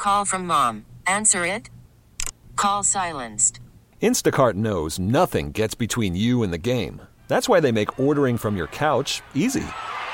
Call from mom. Answer it. Call silenced. Instacart knows nothing gets between you and the game. That's why they make ordering from your couch easy.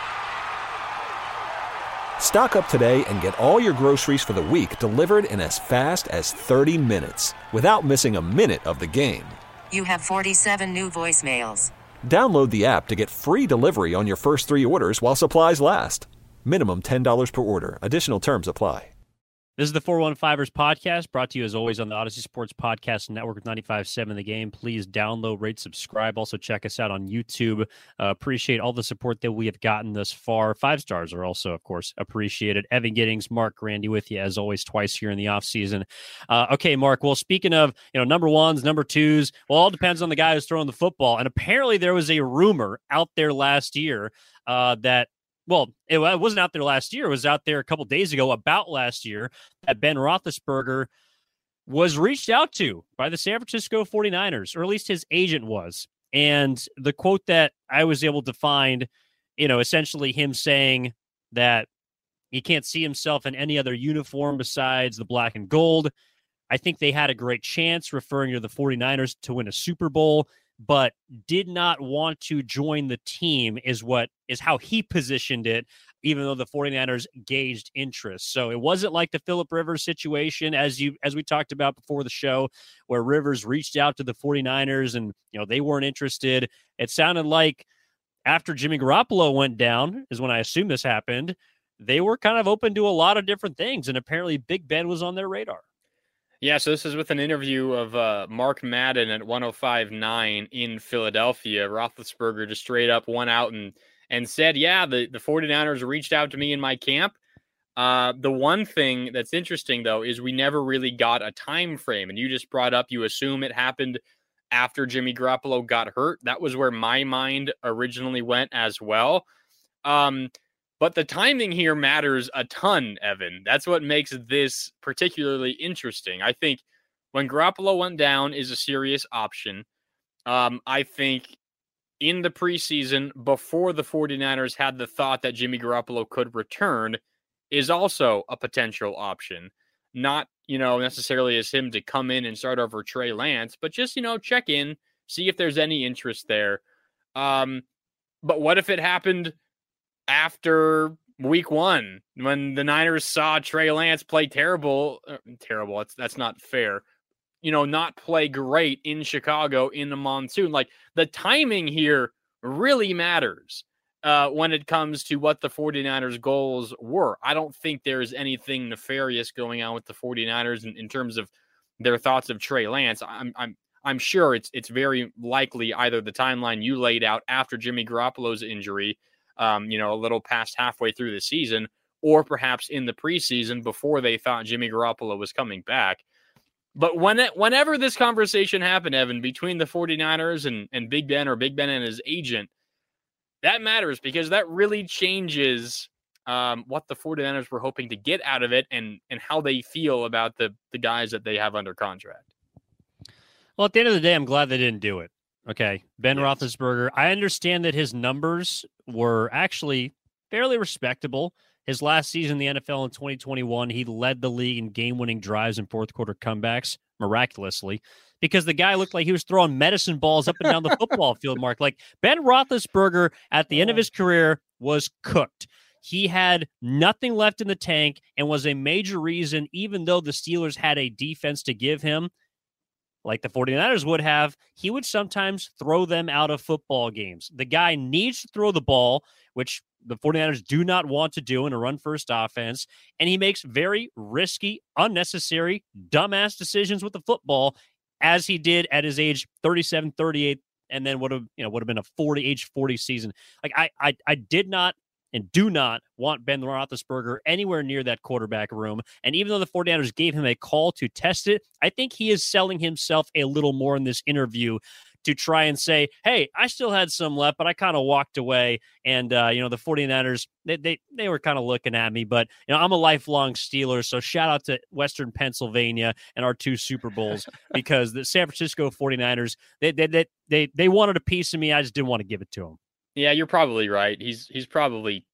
Stock up today and get all your groceries for the week delivered in as fast as 30 minutes without missing a minute of the game. You have 47 new voicemails. Download the app to get free delivery on your first 3 orders while supplies last. Minimum $10 per order. Additional terms apply. This is the 415ers podcast, brought to you as always on the Odyssey Sports Podcast Network with 95.7 The Game. Please download, rate, subscribe. Also check us out on YouTube. Appreciate all the support that we have gotten thus far. 5 stars are also, of course, appreciated. Evan Giddings, Mark Grandy with you as always twice here in the offseason. Okay, Mark, well, speaking of number ones, number twos, well, it all depends on the guy who's throwing the football. And apparently there was a rumor out there last year that it wasn't out there last year. It was out there a couple days ago about last year that Ben Roethlisberger was reached out to by the San Francisco 49ers, or at least his agent was. And the quote that I was able to find, essentially him saying that he can't see himself in any other uniform besides the black and gold. I think they had a great chance, referring to the 49ers, to win a Super Bowl, but did not want to join the team is how he positioned it, even though the 49ers gauged interest. So it wasn't like the Phillip Rivers situation, as we talked about before the show, where Rivers reached out to the 49ers and they weren't interested. It sounded like after Jimmy Garoppolo went down, is when I assume this happened, they were kind of open to a lot of different things, and apparently Big Ben was on their radar. Yeah, so this is with an interview of Mark Madden at 105.9 in Philadelphia. Roethlisberger just straight up went out and said, yeah, the 49ers reached out to me in my camp. The one thing that's interesting, though, is we never really got a time frame. And you just brought up, you assume it happened after Jimmy Garoppolo got hurt. That was where my mind originally went as well. But the timing here matters a ton, Evan. That's what makes this particularly interesting. I think when Garoppolo went down is a serious option. I think in the preseason, before the 49ers had the thought that Jimmy Garoppolo could return, is also a potential option. Not, necessarily as him to come in and start over Trey Lance, but just, check in, see if there's any interest there. But what if it happened after week 1, when the Niners saw Trey Lance play terrible, that's not fair, not play great in Chicago in the monsoon? Like, the timing here really matters when it comes to what the 49ers goals were. I don't think there's anything nefarious going on with the 49ers in terms of their thoughts of Trey Lance. I'm sure it's very likely either the timeline you laid out after Jimmy Garoppolo's injury, a little past halfway through the season, or perhaps in the preseason before they thought Jimmy Garoppolo was coming back. But whenever this conversation happened, Evan, between the 49ers and Big Ben, or Big Ben and his agent, that matters, because that really changes what the 49ers were hoping to get out of it and how they feel about the guys that they have under contract. Well, at the end of the day, I'm glad they didn't do it. Okay, Ben Roethlisberger, I understand that his numbers were actually fairly respectable. His last season in the NFL in 2021, he led the league in game-winning drives and fourth-quarter comebacks, miraculously, because the guy looked like he was throwing medicine balls up and down the football field, Mark. Like, Ben Roethlisberger, at the end of his career, was cooked. He had nothing left in the tank and was a major reason, even though the Steelers had a defense to give him, like the 49ers would have, he would sometimes throw them out of football games. The guy needs to throw the ball, which the 49ers do not want to do in a run-first offense, and he makes very risky, unnecessary, dumbass decisions with the football, as he did at his age 37, 38, and then would have been a age 40 season. Like, I did not and do not want Ben Roethlisberger anywhere near that quarterback room. And even though the 49ers gave him a call to test it, I think he is selling himself a little more in this interview to try and say, hey, I still had some left, but I kind of walked away. And, the 49ers, they were kind of looking at me. But, I'm a lifelong Steeler, so shout out to Western Pennsylvania and our 2 Super Bowls, because the San Francisco 49ers, they wanted a piece of me. I just didn't want to give it to them. Yeah, you're probably right. He's probably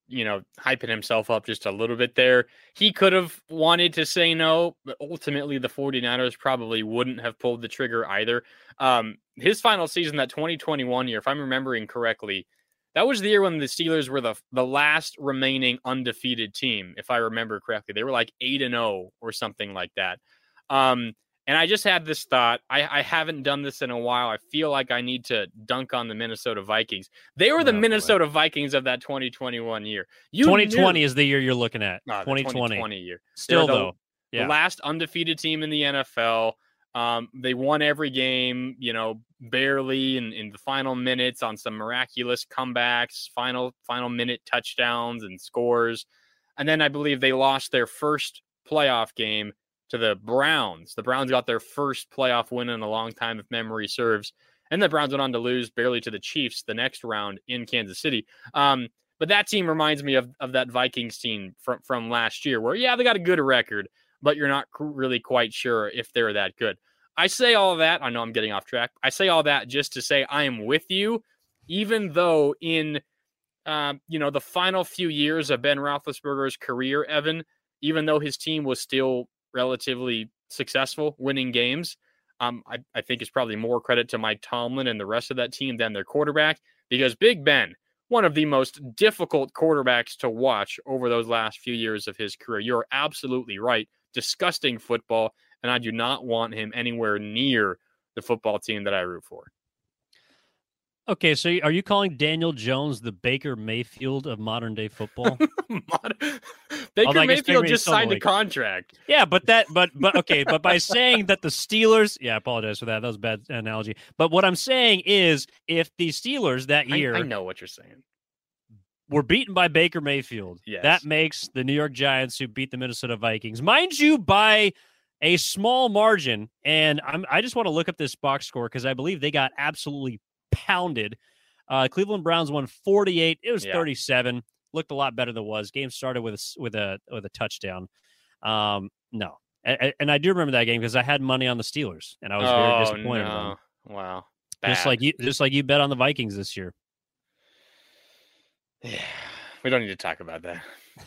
hyping himself up just a little bit there. He could have wanted to say no, but ultimately the 49ers probably wouldn't have pulled the trigger either. His final season, that 2021 year, if I'm remembering correctly, that was the year when the Steelers were the last remaining undefeated team, if I remember correctly. They were like 8-0 or something like that. And I just had this thought. I haven't done this in a while. I feel like I need to dunk on the Minnesota Vikings. They were the Minnesota Vikings of that 2021 year. 2020 is the year you're looking at. 2020 year. Still, though. The last undefeated team in the NFL. They won every game, barely in the final minutes on some miraculous comebacks, final minute touchdowns and scores. And then I believe they lost their first playoff game to the Browns. The Browns got their first playoff win in a long time, if memory serves. And the Browns went on to lose barely to the Chiefs the next round in Kansas City. But that team reminds me of that Vikings team from last year where, they got a good record, but you're not really quite sure if they're that good. I say all of that. I know I'm getting off track. I say all that just to say I am with you, even though in, the final few years of Ben Roethlisberger's career, Evan, even though his team was still relatively successful winning games, I think it's probably more credit to Mike Tomlin and the rest of that team than their quarterback, because Big Ben, one of the most difficult quarterbacks to watch over those last few years of his career. You're absolutely right. Disgusting football, and I do not want him anywhere near the football team that I root for. Okay, so are you calling Daniel Jones the Baker Mayfield of modern day football? Baker Mayfield just signed a contract. Yeah, but okay, but by saying that the Steelers, I apologize for that. That was a bad analogy. But what I'm saying is, if the Steelers that year, I know what you're saying, were beaten by Baker Mayfield, that makes the New York Giants, who beat the Minnesota Vikings, mind you, by a small margin. And I just want to look up this box score because I believe they got absolutely pounded. Cleveland Browns won 48. It was 37. Looked a lot better than it was. Game started with a touchdown. No, and I do remember that game because I had money on the Steelers, and I was very disappointed. No. Wow, bad. Just like you bet on the Vikings this year. Yeah, we don't need to talk about that.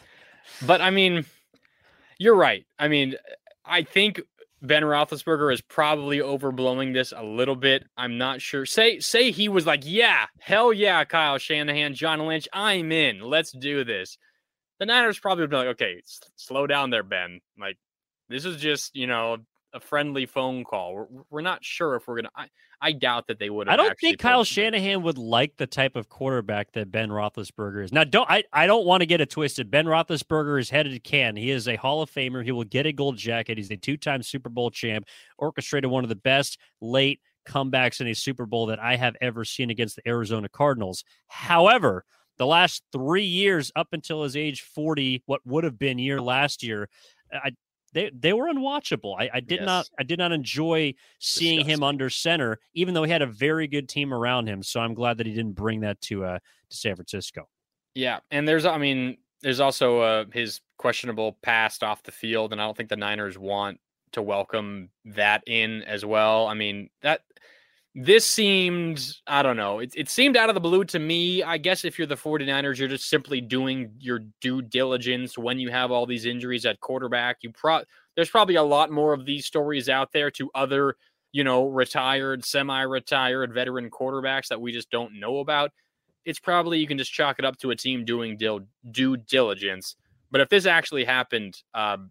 But I mean, you're right. I mean, I think Ben Roethlisberger is probably overblowing this a little bit. I'm not sure. Say he was like, hell yeah, Kyle Shanahan, John Lynch, I'm in. Let's do this. The Niners probably would be like, okay, slow down there, Ben. Like, this is just, a friendly phone call. We're not sure if we're going to... I doubt that they would have. I don't think Kyle Shanahan would like the type of quarterback that Ben Roethlisberger is. Now, I don't want to get it twisted. Ben Roethlisberger is headed to Canton. He is a Hall of Famer. He will get a gold jacket. He's a 2-time Super Bowl champ, orchestrated one of the best late comebacks in a Super Bowl that I have ever seen against the Arizona Cardinals. However, the last 3 years up until his age 40, what would have been last year, They were unwatchable. I did not enjoy seeing him under center, even though he had a very good team around him. So I'm glad that he didn't bring that to San Francisco. Yeah, and there's also his questionable past off the field, and I don't think the Niners want to welcome that in as well. I mean, this seemed, I don't know, it seemed out of the blue to me. I guess if you're the 49ers, you're just simply doing your due diligence when you have all these injuries at quarterback. There's probably a lot more of these stories out there to other, retired, semi-retired veteran quarterbacks that we just don't know about. It's probably, you can just chalk it up to a team doing due diligence. But if this actually happened,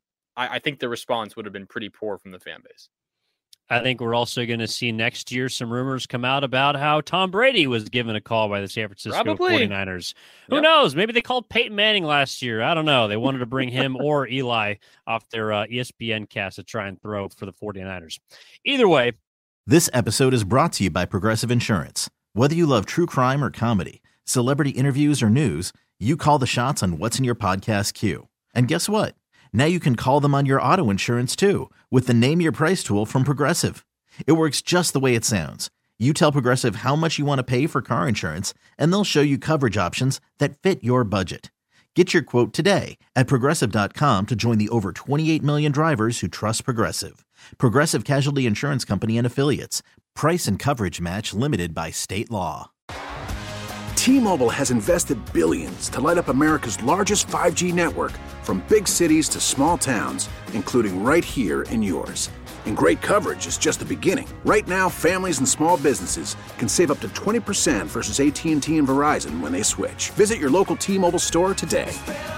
I think the response would have been pretty poor from the fan base. I think we're also going to see next year some rumors come out about how Tom Brady was given a call by the San Francisco 49ers. Who knows? Maybe they called Peyton Manning last year. I don't know. They wanted to bring him or Eli off their ESPN cast to try and throw for the 49ers. Either way. This episode is brought to you by Progressive Insurance. Whether you love true crime or comedy, celebrity interviews or news, you call the shots on what's in your podcast queue. And guess what? Now you can call them on your auto insurance too with the Name Your Price tool from Progressive. It works just the way it sounds. You tell Progressive how much you want to pay for car insurance, and they'll show you coverage options that fit your budget. Get your quote today at Progressive.com to join the over 28 million drivers who trust Progressive. Progressive Casualty Insurance Company and Affiliates. Price and coverage match limited by state law. T-Mobile has invested billions to light up America's largest 5G network, from big cities to small towns, including right here in yours. And great coverage is just the beginning. Right now, families and small businesses can save up to 20% versus AT&T and Verizon when they switch. Visit your local T-Mobile store today.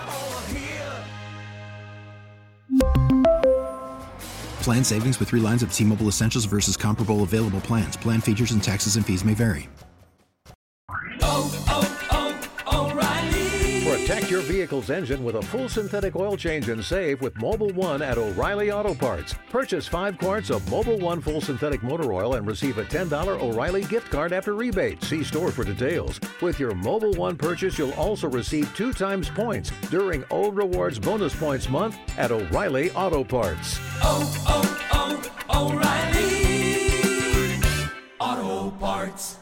Plan savings with 3 lines of T-Mobile Essentials versus comparable available plans. Plan features and taxes and fees may vary. Protect your vehicle's engine with a full synthetic oil change and save with Mobil 1 at O'Reilly Auto Parts. Purchase 5 quarts of Mobil 1 full synthetic motor oil and receive a $10 O'Reilly gift card after rebate. See store for details. With your Mobil 1 purchase, you'll also receive 2 times points during O Rewards Bonus Points Month at O'Reilly Auto Parts. O'Reilly Auto Parts.